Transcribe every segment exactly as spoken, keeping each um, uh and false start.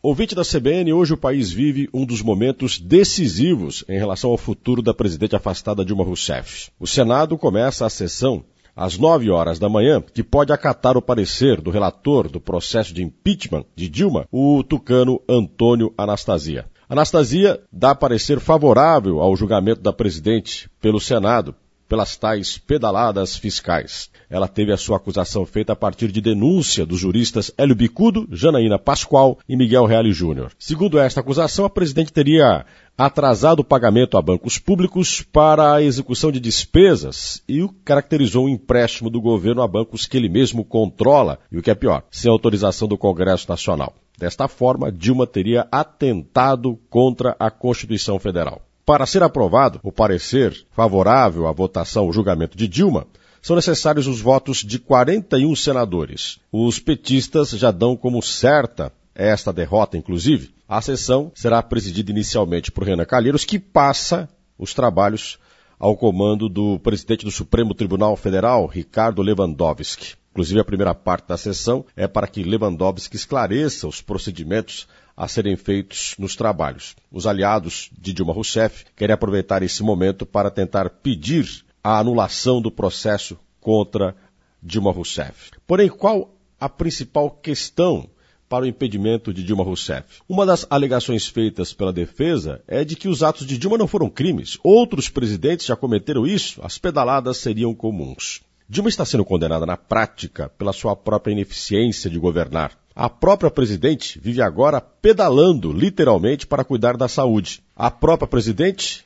Ouvinte da C B N, hoje o país vive um dos momentos decisivos em relação ao futuro da presidente afastada Dilma Rousseff. O Senado começa a sessão às nove horas da manhã, que pode acatar o parecer do relator do processo de impeachment de Dilma, o tucano Antônio Anastasia. Anastasia dá parecer favorável ao julgamento da presidente pelo Senado, pelas tais pedaladas fiscais. Ela teve a sua acusação feita a partir de denúncia dos juristas Hélio Bicudo, Janaína Pascoal e Miguel Reale Júnior Segundo esta acusação, a presidente teria atrasado o pagamento a bancos públicos para a execução de despesas e o caracterizou um empréstimo do governo a bancos que ele mesmo controla, e o que é pior, sem autorização do Congresso Nacional. Desta forma, Dilma teria atentado contra a Constituição Federal. Para ser aprovado o parecer favorável à votação ao julgamento de Dilma, são necessários os votos de quarenta e um senadores. Os petistas já dão como certa esta derrota, inclusive. A sessão será presidida inicialmente por Renan Calheiros, que passa os trabalhos ao comando do presidente do Supremo Tribunal Federal, Ricardo Lewandowski. Inclusive, a primeira parte da sessão é para que Lewandowski esclareça os procedimentos a serem feitos nos trabalhos. Os aliados de Dilma Rousseff querem aproveitar esse momento para tentar pedir a anulação do processo contra Dilma Rousseff. Porém, qual a principal questão para o impedimento de Dilma Rousseff? Uma das alegações feitas pela defesa é de que os atos de Dilma não foram crimes. Outros presidentes já cometeram isso, as pedaladas seriam comuns. Dilma está sendo condenada na prática pela sua própria ineficiência de governar. A própria presidente vive agora pedalando, literalmente, para cuidar da saúde. A própria presidente,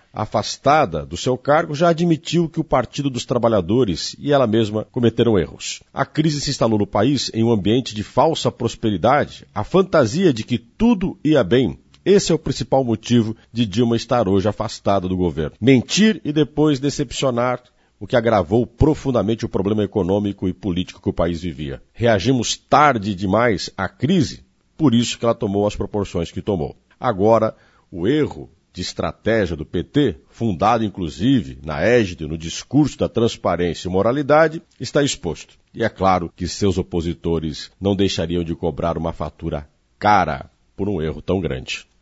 afastada do seu cargo, já admitiu que o Partido dos Trabalhadores e ela mesma cometeram erros. A crise se instalou no país em um ambiente de falsa prosperidade, a fantasia de que tudo ia bem. Esse é o principal motivo de Dilma estar hoje afastada do governo. Mentir e depois decepcionar, o que agravou profundamente o problema econômico e político que o país vivia. Reagimos tarde demais à crise, por isso que ela tomou as proporções que tomou. Agora, o erro de estratégia do P T, fundado inclusive na égide, no discurso da transparência e moralidade, está exposto. E é claro que seus opositores não deixariam de cobrar uma fatura cara por um erro tão grande.